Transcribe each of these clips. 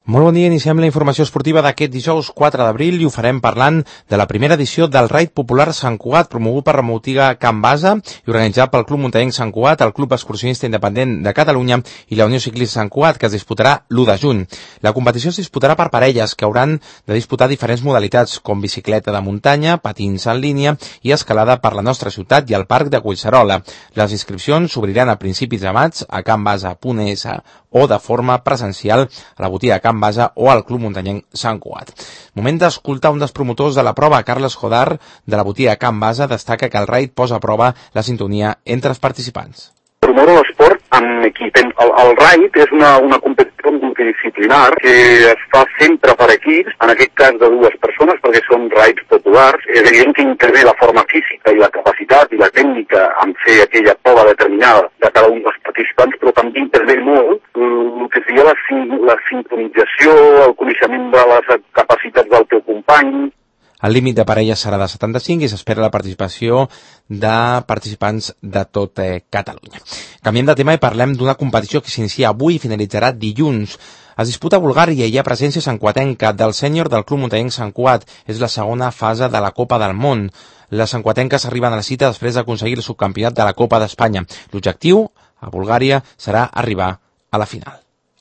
Molt bon dia, iniciem la informació esportiva d'aquest dijous 4 d'abril i ho farem parlant de la primera edició del Raid Popular Sant Cugat, promogut per la botiga Can Basa i organitzat pel Club Muntanyenc Sant Cugat, el Club Excursionista Independent de Catalunya i la Unió Ciclista Sant Cugat, que es disputarà l'1 de juny. La competició es disputarà per parelles, que hauran de disputar diferents modalitats, com bicicleta de muntanya, patins en línia i escalada per la nostra ciutat i al Parc de Collserola. Les inscripcions s'obriran a principis de maig a canbasa.es o de forma presencial a la botiga Can Basa o al Club Muntanyenc Sant Cugat. Moment d'escoltar un dels promotors de la prova, Carles Jodar, de la botiga Can Basa, destaca que el Raid posa a prova la sintonia entre els participants. Promoure l'esport amb equip. El Raid és una competició multidisciplinar que es fa sempre per equips, en aquest cas de dues persones, perquè són raids populars. És evident que intervé la forma física i la capacitat i la tècnica en fer aquella prova determinada de cada un dels participants, però també intervé molt el que seria la sincronització, el coneixement de les capacitats del teu company. El límit de parelles serà de 75 i s'espera la participació de participants de tot Catalunya. Canviem de tema i parlem d'una competició que s'inicia avui i finalitzarà dilluns. Es disputa a Bulgària i hi ha presència santcuatenca del sènior del Club Muntanyenc Sant Cugat. És la segona fase de la Copa del Món. Les santcuatenques arriben a la cita després d'aconseguir el subcampionat de la Copa d'Espanya. L'objectiu, a Bulgària, serà arribar a la final.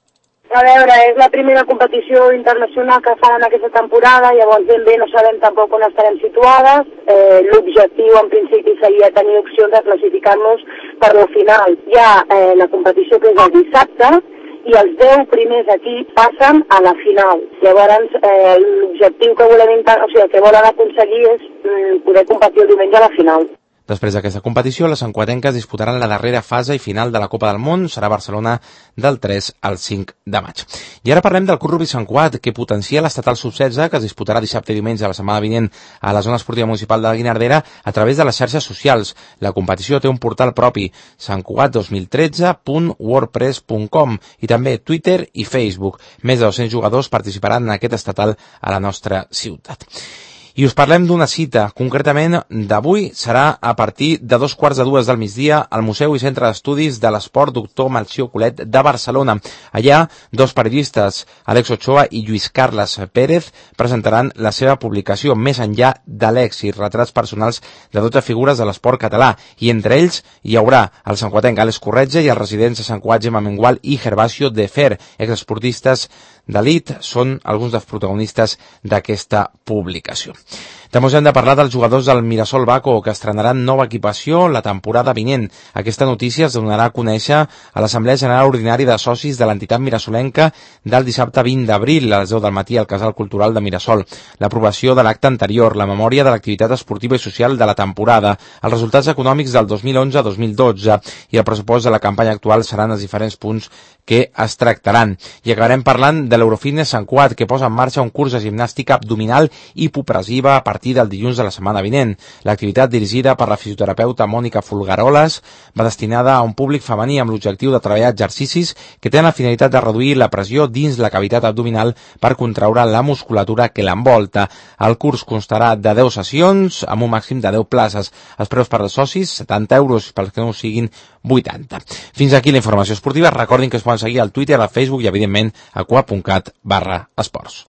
A veure, és la primera competició internacional que fan en aquesta temporada, llavors ben bé no sabem tampoc on estarem situades. L'objectiu en principi seria tenir opcions de classificar-nos per la final. Hi ha la competició que és el dissabte i els 10 primers equips passen a la final. Llavors l'objectiu que el que volen aconseguir és poder competir el diumenge a la final. Després d'aquesta competició, les santcuatenques disputaran la darrera fase i final de la Copa del Món. Serà a Barcelona del 3 al 5 de maig. I ara parlem del Club Rugby Sant Cugat, que potencia l'estatal sub-16, que es disputarà dissabte i diumenge a la setmana vinent a la zona esportiva municipal de la Guinardera a través de les xarxes socials. La competició té un portal propi, santcugat2013.wordpress.com, i també Twitter i Facebook. Més de 200 jugadors participaran en aquest estatal a la nostra ciutat. I us parlem d'una cita, concretament d'avui, serà a partir de 2:15 del migdia al Museu i Centre d'Estudis de l'Esport Doctor Melcior Colet de Barcelona. Allà, dos periodistes, Àlex Ochoa i Lluís Carles Pérez, presentaran la seva publicació Més enllà de l'èxit, retrats personals de 12 figures de l'esport català, i entre ells hi haurà el santcuatenc Àlex Corretja i els residents de Sant Cugat Gemma Mengual i Gervasio de Fer, exesportistes d'elit, són alguns dels protagonistes d'aquesta publicació. També us hem de parlar dels jugadors del Mirasol Baco, que estrenaran nova equipació la temporada vinent. Aquesta notícia es donarà a conèixer a l'Assemblea General Ordinària de Socis de l'entitat mirasolenca del dissabte 20 d'abril a les 10 del matí al Casal Cultural de Mirasol. L'aprovació de l'acte anterior, la memòria de l'activitat esportiva i social de la temporada, els resultats econòmics del 2011-2012 i el pressupost de la campanya actual seran els diferents punts que es tractaran. I acabarem parlant de l'Eurofitness Sant Cugat, que posa en marxa un curs de gimnàstica abdominal hipopressiva a partir del dilluns de la setmana vinent. L'activitat, dirigida per la fisioterapeuta Mònica Folgaroles, va destinada a un públic femení amb l'objectiu de treballar exercicis que tenen la finalitat de reduir la pressió dins la cavitat abdominal per contraure la musculatura que l'envolta. El curs constarà de 10 sessions amb un màxim de 10 places. Els preus per als socis, 70 euros, pels que no ho siguin, 80. Fins aquí la informació esportiva. Recordin que es poden seguir al Twitter, al Facebook i, evidentment, a coa.cat/esports.